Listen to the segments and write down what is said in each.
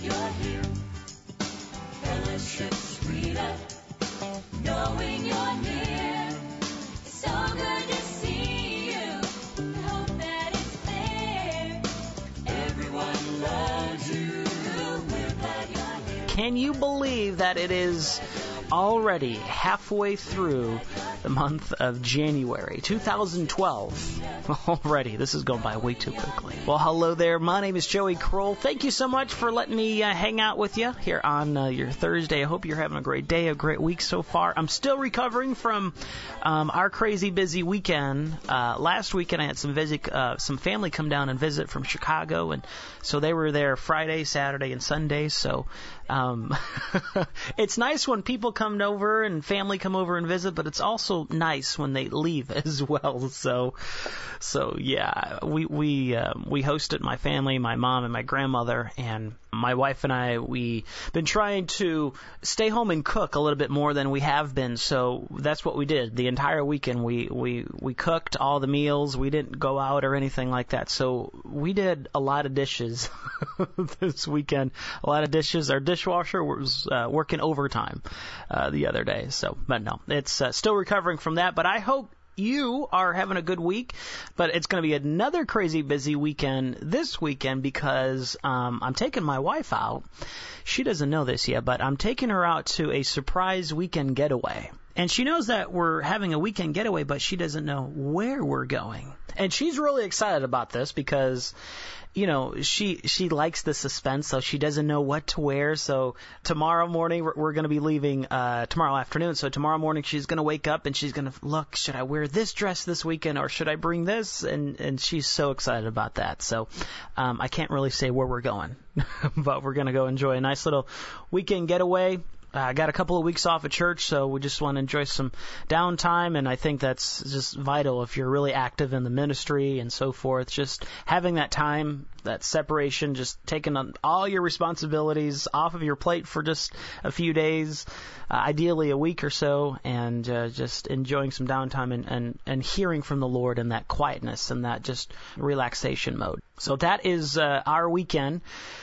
glad you're here. Fellowship sweeter, knowing you're near. It's so good to see you. I hope that it's clear. Everyone loves you. We're glad you're here. Can you believe that it is already halfway through the month of January 2012? Already. This is going by way too quickly. Well, hello there. My name is Joey Kroll. Thank you so much for letting me hang out with you here on your Thursday. I hope you're having a great day, a great week so far. I'm still recovering from our crazy busy weekend. Last weekend I had some family come down and visit from Chicago, and so they were there Friday, Saturday, and Sunday. So it's nice when people come over and family come over and visit, but it's also nice when they leave as well. So yeah, we hosted my family, my mom and my grandmother, and my wife and I, we've been trying to stay home and cook a little bit more than we have been. So that's what we did. The entire weekend we cooked all the meals. We didn't go out or anything like that. So we did a lot of dishes this weekend. A lot of dishes. Our dishwasher was working overtime the other day. So, but no, it's still recovering from that. But I hope you are having a good week, but it's going to be another crazy busy weekend this weekend because I'm taking my wife out. She doesn't know this yet, but I'm taking her out to a surprise weekend getaway. And she knows that we're having a weekend getaway, but she doesn't know where we're going. And she's really excited about this because, you know, she likes the suspense, so she doesn't know what to wear. So tomorrow morning, we're going to be leaving tomorrow afternoon. So tomorrow morning, she's going to wake up and she's going to look, should I wear this dress this weekend or should I bring this? And she's so excited about that. So I can't really say where we're going, but we're going to go enjoy a nice little weekend getaway. I got a couple of weeks off at church, so we just want to enjoy some downtime, and I think that's just vital if you're really active in the ministry and so forth. Just having that time, that separation, just taking on all your responsibilities off of your plate for just a few days, ideally a week or so, and just enjoying some downtime and hearing from the Lord in that quietness and that just relaxation mode. So that is our weekend.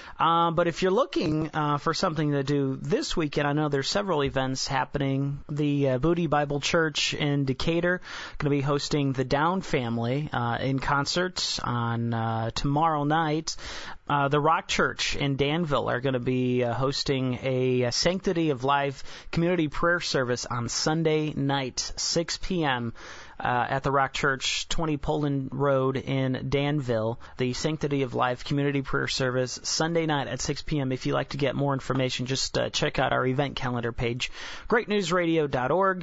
But if you're looking for something to do this weekend, I know there's several events happening. The Booty Bible Church in Decatur going to be hosting the Down Family in concert on tomorrow night. The Rock Church in Danville are going to be hosting a Sanctity of Life community prayer service on Sunday night, 6 p.m., at the Rock Church, 20 Poland Road in Danville. The Sanctity of Life community prayer service, Sunday night at 6 p.m. If you'd like to get more information, just check out our event calendar page, greatnewsradio.org,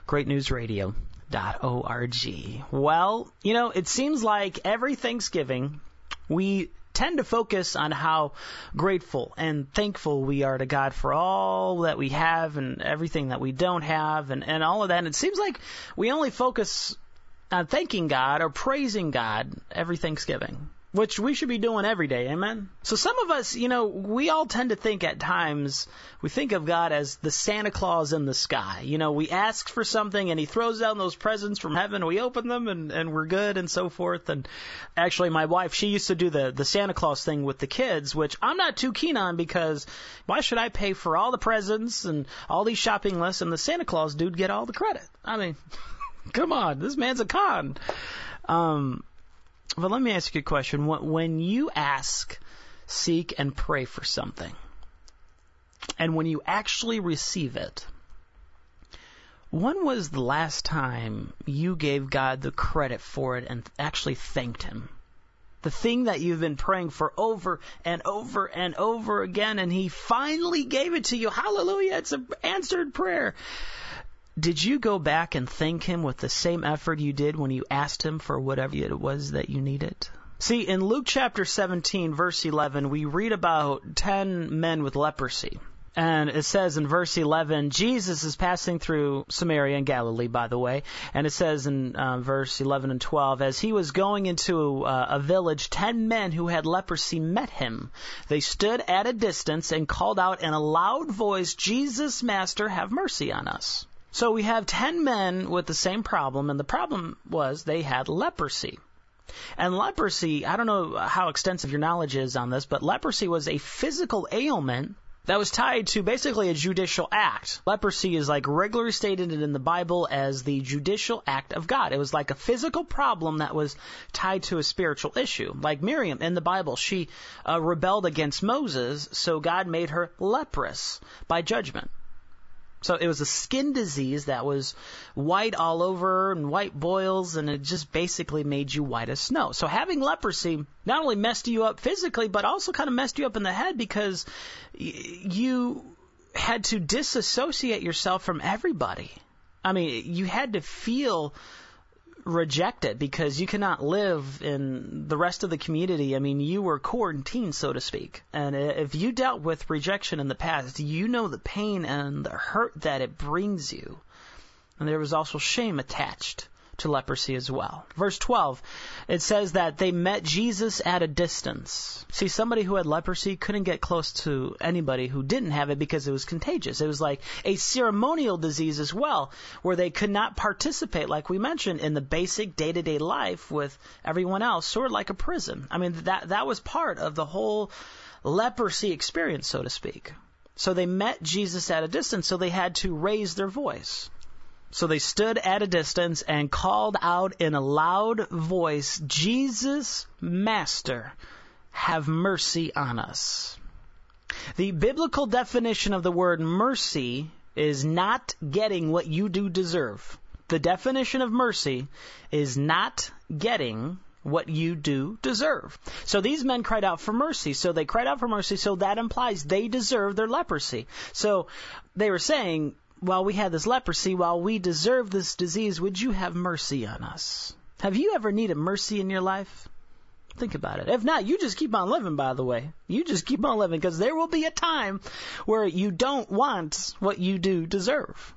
greatnewsradio.org. Well, you know, it seems like every Thanksgiving we tend to focus on how grateful and thankful we are to God for all that we have and everything that we don't have and all of that. And it seems like we only focus on thanking God or praising God every Thanksgiving, which we should be doing every day. Amen? So some of us, you know, we all tend to think at times, we think of God as the Santa Claus in the sky. You know, we ask for something and he throws down those presents from heaven. We open them and we're good and so forth. And actually my wife, she used to do the Santa Claus thing with the kids, which I'm not too keen on because why should I pay for all the presents and all these shopping lists and the Santa Claus dude get all the credit? I mean, come on, this man's a con. But let me ask you a question. When you ask, seek, and pray for something, and when you actually receive it, when was the last time you gave God the credit for it and actually thanked Him? The thing that you've been praying for over and over and over again, and He finally gave it to you. Hallelujah, it's an answered prayer. Did you go back and thank Him with the same effort you did when you asked Him for whatever it was that you needed? See, in Luke chapter 17, verse 11, we read about 10 men with leprosy. And it says in verse 11, Jesus is passing through Samaria and Galilee, by the way. And it says in verse 11 and 12, as he was going into a village, 10 men who had leprosy met him. They stood at a distance and called out in a loud voice, Jesus, Master, have mercy on us. So we have 10 men with the same problem, and the problem was they had leprosy. And leprosy, I don't know how extensive your knowledge is on this, but leprosy was a physical ailment that was tied to basically a judicial act. Leprosy is like regularly stated in the Bible as the judicial act of God. It was like a physical problem that was tied to a spiritual issue. Like Miriam in the Bible, she rebelled against Moses, so God made her leprous by judgment. So it was a skin disease that was white all over and white boils, and it just basically made you white as snow. So having leprosy not only messed you up physically, but also kind of messed you up in the head because you had to disassociate yourself from everybody. I mean, you had to feel rejected because you cannot live in the rest of the community. I mean, you were quarantined, so to speak. And if you dealt with rejection in the past, you know the pain and the hurt that it brings you. And there was also shame attached to leprosy as well. Verse 12, it says that they met Jesus at a distance. See, somebody who had leprosy couldn't get close to anybody who didn't have it because it was contagious. It was like a ceremonial disease as well, where they could not participate, like we mentioned, in the basic day-to-day life with everyone else, sort of like a prison. I mean, that was part of the whole leprosy experience, so to speak. So they met Jesus at a distance, so they had to raise their voice. So they stood at a distance and called out in a loud voice, "Jesus, Master, have mercy on us." The biblical definition of the word mercy is not getting what you do deserve. The definition of mercy is not getting what you do deserve. So these men cried out for mercy. So they cried out for mercy, so that implies they deserve their leprosy. So they were saying, while we had this leprosy, while we deserve this disease, would you have mercy on us? Have you ever needed mercy in your life? Think about it. If not, you just keep on living, by the way. You just keep on living, because there will be a time where you don't want what you do deserve.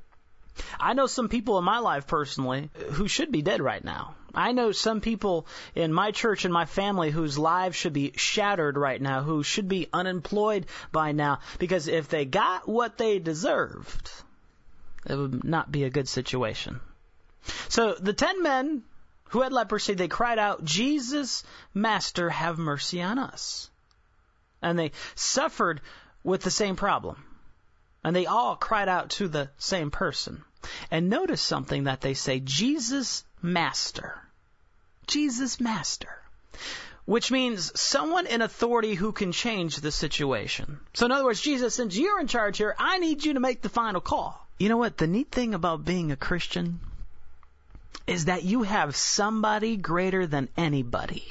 I know some people in my life personally who should be dead right now. I know some people in my church and my family whose lives should be shattered right now, who should be unemployed by now, because if they got what they deserved, it would not be a good situation. So the 10 men who had leprosy, they cried out, "Jesus, Master, have mercy on us." And they suffered with the same problem. And they all cried out to the same person. And notice something that they say, "Jesus, Master." Jesus, Master. Which means someone in authority who can change the situation. So in other words, Jesus, since you're in charge here, I need you to make the final call. You know what? The neat thing about being a Christian is that you have somebody greater than anybody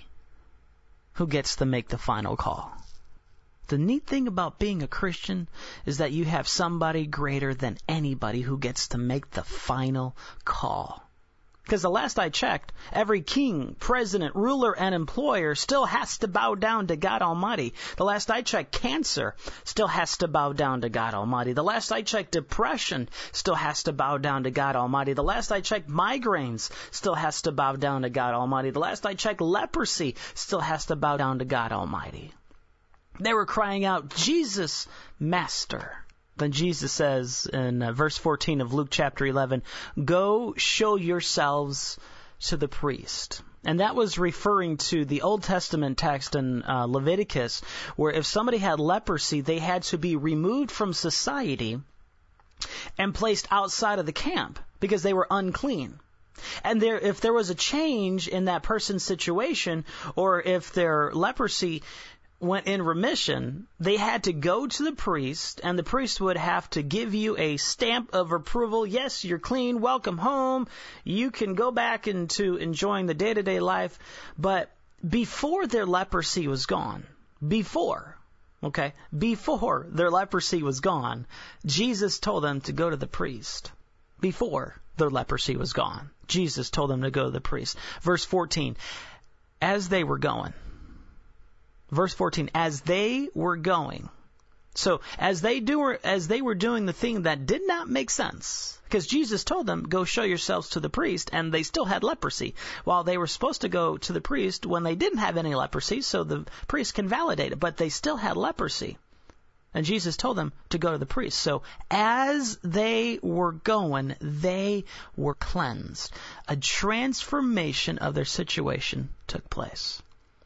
who gets to make the final call. The neat thing about being a Christian is that you have somebody greater than anybody who gets to make the final call. Because the last I checked, every king, president, ruler, and employer still has to bow down to God Almighty. The last I checked, cancer still has to bow down to God Almighty. The last I checked, depression still has to bow down to God Almighty. The last I checked, migraines still has to bow down to God Almighty. The last I checked, leprosy still has to bow down to God Almighty. They were crying out, "Jesus, Master." Then Jesus says in verse 14 of Luke chapter 11, "Go show yourselves to the priest." And that was referring to the Old Testament text in Leviticus, where if somebody had leprosy, they had to be removed from society and placed outside of the camp because they were unclean. And if there was a change in that person's situation, or if their leprosy went in remission, they had to go to the priest, and the priest would have to give you a stamp of approval. Yes, you're clean. Welcome home. You can go back into enjoying the day-to-day life. But before their leprosy was gone, before their leprosy was gone, Jesus told them to go to the priest. Before their leprosy was gone, Jesus told them to go to the priest. Verse 14, as they were going. Verse 14, as they were going. So as they were doing the thing that did not make sense, because Jesus told them, "Go show yourselves to the priest," and they still had leprosy, while they were supposed to go to the priest when they didn't have any leprosy, so the priest can validate it, but they still had leprosy. And Jesus told them to go to the priest. So as they were going, they were cleansed. A transformation of their situation took place.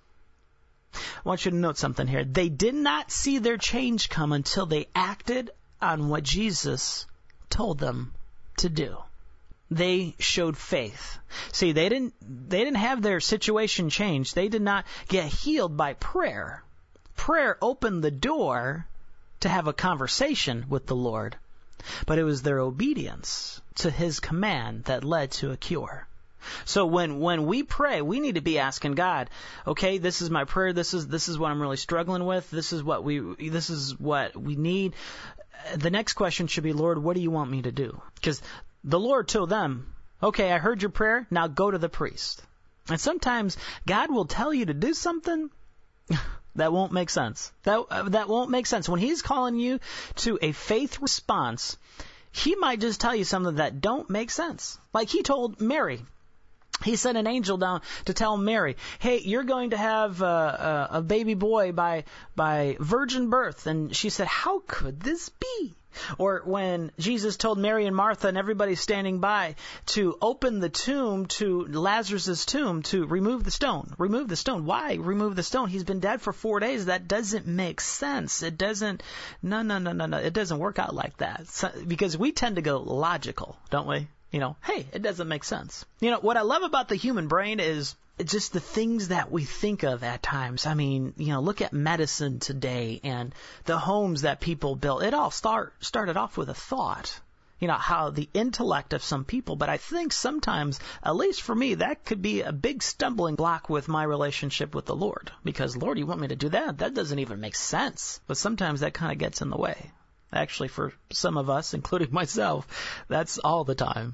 I want you to note something here. They did not see their change come until they acted on what Jesus told them to do. They showed faith. See, they didn't have their situation changed. They did not get healed by prayer. Prayer opened the door to have a conversation with the Lord, but it was their obedience to His command that led to a cure. So when we pray, we need to be asking God, okay, this is my prayer. This is what I'm really struggling with. This is what we need. The next question should be, Lord, what do you want me to do? Because the Lord told them, okay, I heard your prayer. Now go to the priest. And sometimes God will tell you to do something that won't make sense. That won't make sense. When He's calling you to a faith response, He might just tell you something that don't make sense. Like He told Mary. He sent an angel down to tell Mary, hey, you're going to have a baby boy by virgin birth. And she said, how could this be? Or when Jesus told Mary and Martha and everybody standing by to open the tomb to Lazarus' tomb to remove the stone. Remove the stone. Why remove the stone? He's been dead for 4 days. That doesn't make sense. It doesn't, no. It doesn't work out like that. Because we tend to go logical, don't we? Hey, it doesn't make sense. What I love about the human brain is just the things that we think of at times. I mean, look at medicine today and the homes that people built. It all started off with a thought, how the intellect of some people. But I think sometimes, at least for me, that could be a big stumbling block with my relationship with the Lord. Because, Lord, you want me to do that? That doesn't even make sense. But sometimes that kind of gets in the way. Actually, for some of us, including myself, that's all the time.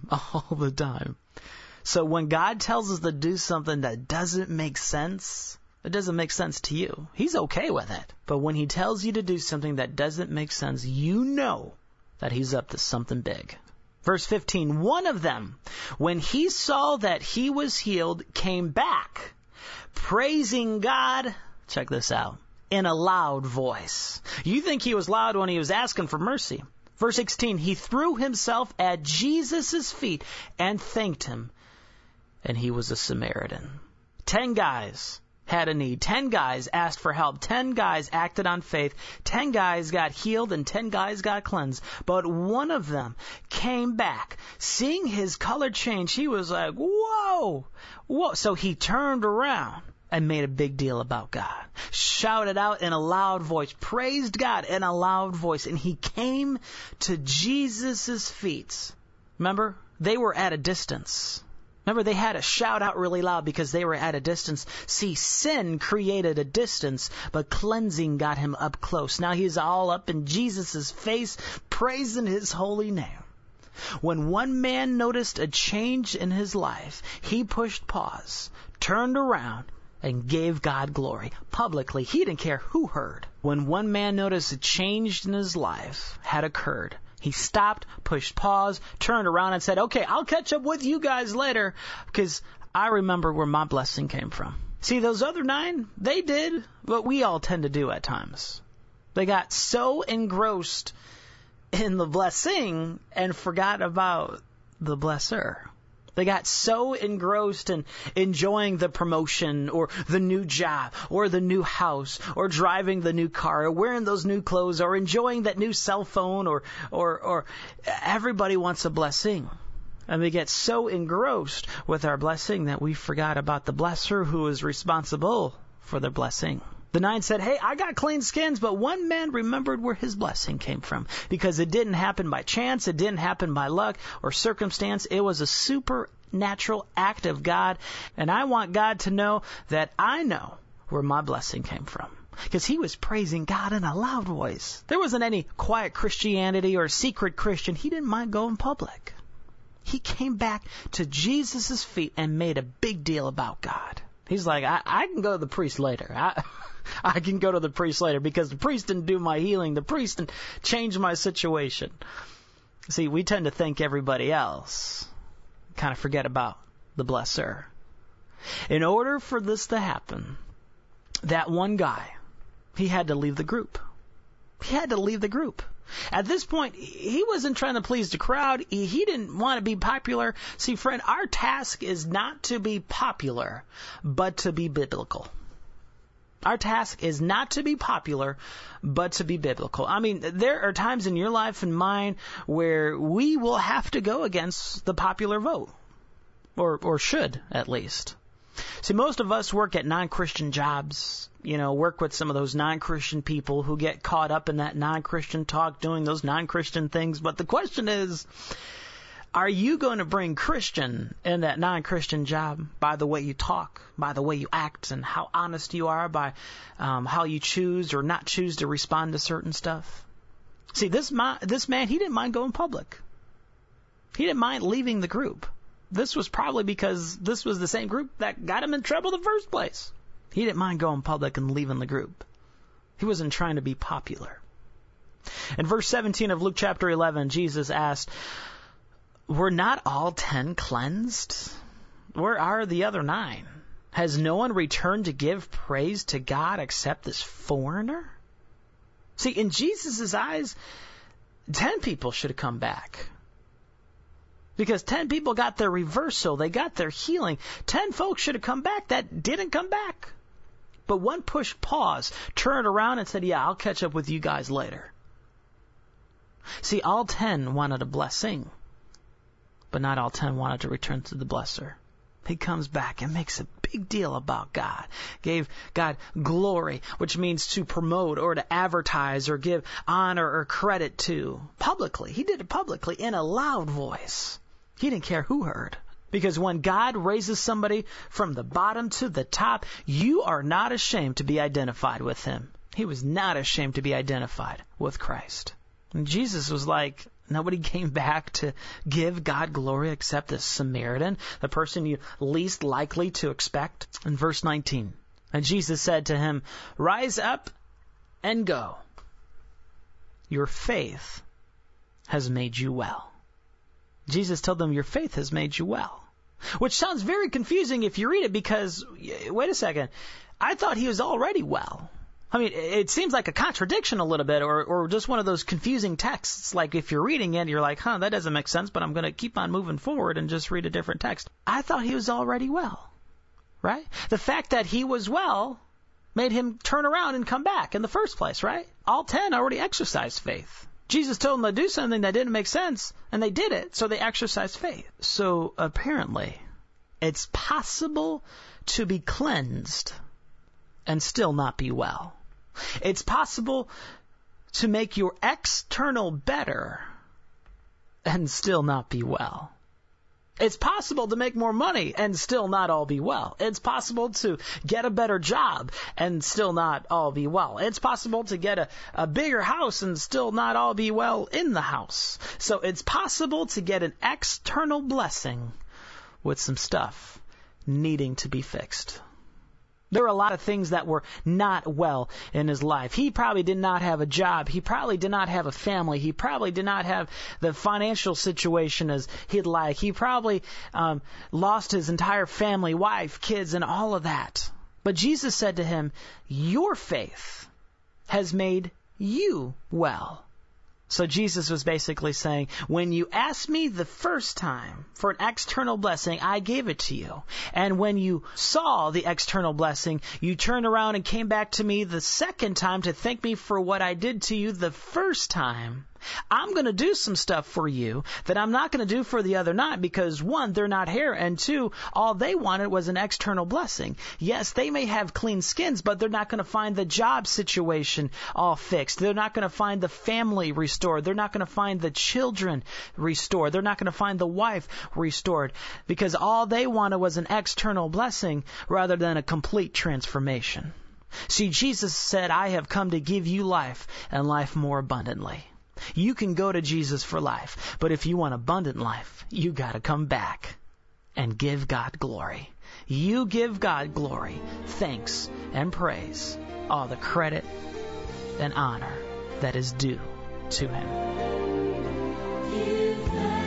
So when God tells us to do something that doesn't make sense, it doesn't make sense to you. He's okay with it. But when He tells you to do something that doesn't make sense, you know that He's up to something big. Verse 15, one of them, when he saw that he was healed, came back, praising God. Check this out. In a loud voice. You think he was loud when he was asking for mercy. Verse 16, he threw himself at Jesus' feet and thanked Him. And he was a Samaritan. 10 guys had a need. 10 guys asked for help. 10 guys acted on faith. 10 guys got healed and 10 guys got cleansed. But one of them came back. Seeing his color change, he was like, whoa. So he turned around and made a big deal about God. Shouted out in a loud voice. Praised God in a loud voice. And he came to Jesus' feet. Remember? They were at a distance. Remember, they had to shout out really loud because they were at a distance. See, sin created a distance, but cleansing got him up close. Now he's all up in Jesus' face, praising His holy name. When one man noticed a change in his life, he pushed pause, turned around, and gave God glory. Publicly, he didn't care who heard. When one man noticed a change in his life had occurred, he stopped, pushed pause, turned around and said, okay, I'll catch up with you guys later because I remember where my blessing came from. See, those other 9, they did what we all tend to do at times. They got so engrossed in the blessing and forgot about the blesser. They got so engrossed in enjoying the promotion or the new job or the new house or driving the new car or wearing those new clothes or enjoying that new cell phone or everybody wants a blessing. And we get so engrossed with our blessing that we forgot about the blesser who is responsible for the blessing. The 9 said, hey, I got clean skins, but one man remembered where his blessing came from because it didn't happen by chance. It didn't happen by luck or circumstance. It was a supernatural act of God. And I want God to know that I know where my blessing came from. Because he was praising God in a loud voice. There wasn't any quiet Christianity or secret Christian. He didn't mind going public. He came back to Jesus' feet and made a big deal about God. He's like, I can go to the priest later. I can go to the priest later because the priest didn't do my healing. The priest didn't change my situation. See, we tend to think everybody else, kind of forget about the blesser. In order for this to happen, that one guy, he had to leave the group. He had to leave the group. At this point, he wasn't trying to please the crowd. He didn't want to be popular. See, friend, our task is not to be popular, but to be biblical. Our task is not to be popular, but to be biblical. I mean, there are times in your life and mine where we will have to go against the popular vote, or should at least. See, most of us work at non-Christian jobs, work with some of those non-Christian people who get caught up in that non-Christian talk, doing those non-Christian things. But the question is, are you going to bring Christian in that non-Christian job by the way you talk, by the way you act, and how honest you are, by how you choose or not choose to respond to certain stuff? See, this man, he didn't mind going public. He didn't mind leaving the group. This was probably because this was the same group that got him in trouble in the first place. He didn't mind going public and leaving the group. He wasn't trying to be popular. In verse 17 of Luke chapter 11, Jesus asked, "Were not all 10 cleansed? Where are the other 9? Has no one returned to give praise to God except this foreigner?" See, in Jesus' eyes, 10 people should have come back. Because 10 people got their reversal. They got their healing. 10 folks should have come back that didn't come back. But one pushed pause, turned around and said, "Yeah, I'll catch up with you guys later." See, all 10 wanted a blessing, but not all 10 wanted to return to the blesser. He comes back and makes a big deal about God. Gave God glory, which means to promote or to advertise or give honor or credit to publicly. He did it publicly in a loud voice. He didn't care who heard. Because when God raises somebody from the bottom to the top, you are not ashamed to be identified with him. He was not ashamed to be identified with Christ. And Jesus was like, nobody came back to give God glory except the Samaritan, the person you least likely to expect. In verse 19, and Jesus said to him, "Rise up and go. Your faith has made you well." Jesus told them, your faith has made you well. Which sounds very confusing if you read it because, wait a second, I thought he was already well. I mean, it seems like a contradiction a little bit, or just one of those confusing texts. Like if you're reading it, you're like, that doesn't make sense, but I'm going to keep on moving forward and just read a different text. I thought he was already well, right? The fact that he was well made him turn around and come back in the first place, right? All 10 already exercised faith. Jesus told them to do something that didn't make sense, and they did it, so they exercised faith. So apparently, it's possible to be cleansed and still not be well. It's possible to make your external better and still not be well. It's possible to make more money and still not all be well. It's possible to get a better job and still not all be well. It's possible to get a bigger house and still not all be well in the house. So it's possible to get an external blessing with some stuff needing to be fixed. There were a lot of things that were not well in his life. He probably did not have a job. He probably did not have a family. He probably did not have the financial situation as he'd like. He probably lost his entire family, wife, kids, and all of that. But Jesus said to him, your faith has made you well. So Jesus was basically saying, when you asked me the first time for an external blessing, I gave it to you. And when you saw the external blessing, you turned around and came back to me the second time to thank me for what I did to you the first time. I'm going to do some stuff for you that I'm not going to do for the other 9 because 1, they're not here, and 2, all they wanted was an external blessing. Yes, they may have clean skins, but they're not going to find the job situation all fixed. They're not going to find the family restored. They're not going to find the children restored. They're not going to find the wife restored because all they wanted was an external blessing rather than a complete transformation. See, Jesus said, I have come to give you life and life more abundantly. You can go to Jesus for life, but if you want abundant life, you got to come back and give God glory. You give God glory, thanks, and praise, all the credit and honor that is due to Him. Give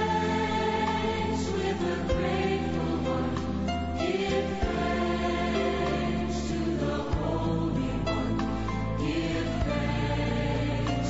thanks with a grateful heart. Give thanks to the Holy One. Give thanks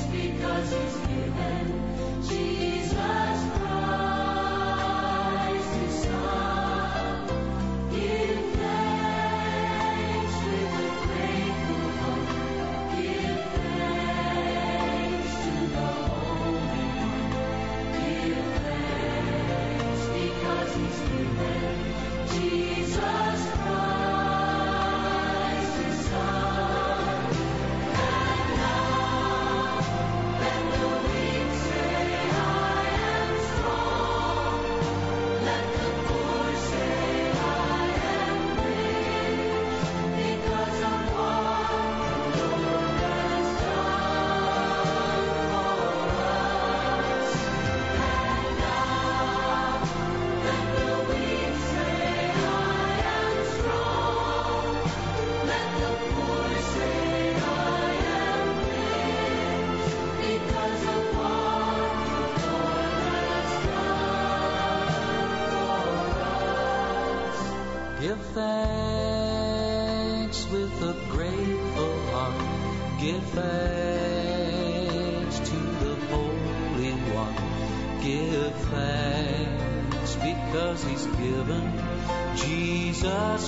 thanks with a grateful heart. Give thanks to the Holy One. Give thanks because He's given Jesus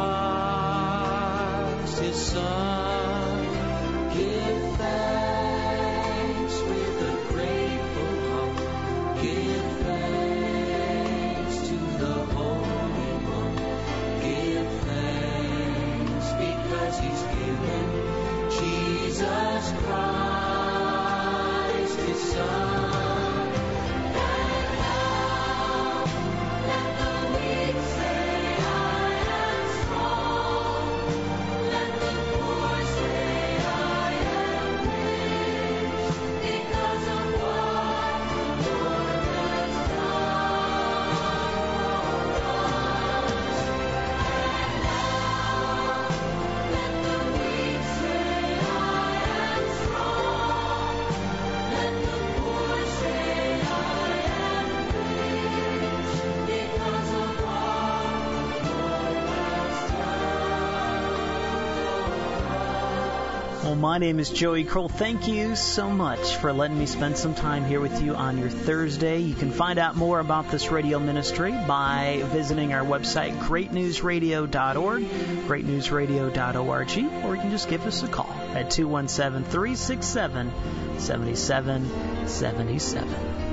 Christ, His Son. Give thanks with a grateful heart. Give thanks to the Holy One. Give thanks because He's given Jesus Christ, His Son. My name is Joey Kroll. Thank you so much for letting me spend some time here with you on your Thursday. You can find out more about this radio ministry by visiting our website, greatnewsradio.org, greatnewsradio.org, or you can just give us a call at 217-367-7777.